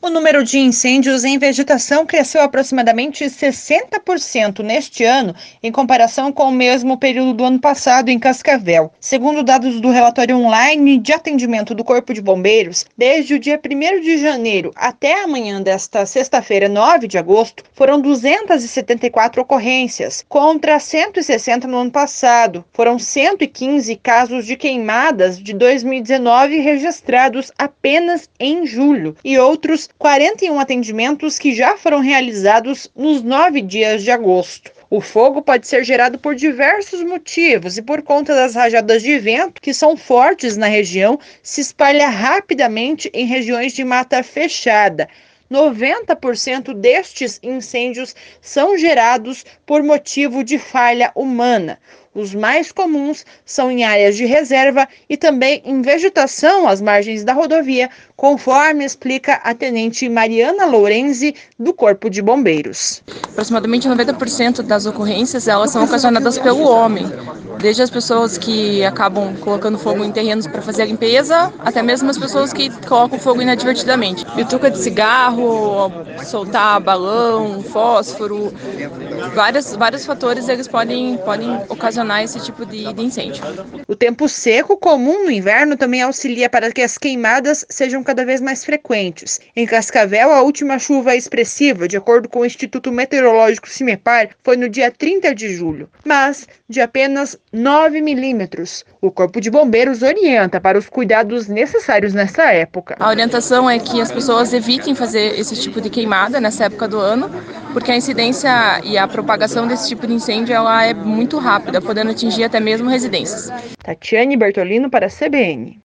O número de incêndios em vegetação cresceu aproximadamente 60% neste ano, em comparação com o mesmo período do ano passado em Cascavel. Segundo dados do relatório online de atendimento do Corpo de Bombeiros, desde o dia 1º de janeiro até amanhã desta sexta-feira, 9 de agosto, foram 274 ocorrências, contra 160 no ano passado. Foram 115 casos de queimadas de 2019 registrados apenas em julho e outros 41 atendimentos que já foram realizados nos 9 dias de agosto. O fogo pode ser gerado por diversos motivos e por conta das rajadas de vento, que são fortes na região, se espalha rapidamente em regiões de mata fechada. 90% destes incêndios são gerados por motivo de falha humana. Os mais comuns são em áreas de reserva e também em vegetação às margens da rodovia, conforme explica a tenente Mariana Lourenzi, do Corpo de Bombeiros. Aproximadamente 90% das ocorrências elas são ocasionadas pelo homem, desde as pessoas que acabam colocando fogo em terrenos para fazer a limpeza, até mesmo as pessoas que colocam fogo inadvertidamente. Bituca de cigarro, soltar balão, fósforo, vários fatores eles podem ocasionar esse tipo de incêndio. O tempo seco comum no inverno também auxilia para que as queimadas sejam cada vez mais frequentes. Em Cascavel, a última chuva expressiva, de acordo com o Instituto Meteorológico CIMEPAR, foi no dia 30 de julho, mas de apenas 9 milímetros. O Corpo de Bombeiros orienta para os cuidados necessários nessa época. A orientação é que as pessoas evitem fazer esse tipo de queimada nessa época do ano, porque a incidência e a propagação desse tipo de incêndio ela é muito rápida, podendo atingir até mesmo residências. Tatiane Bertolino para a CBN.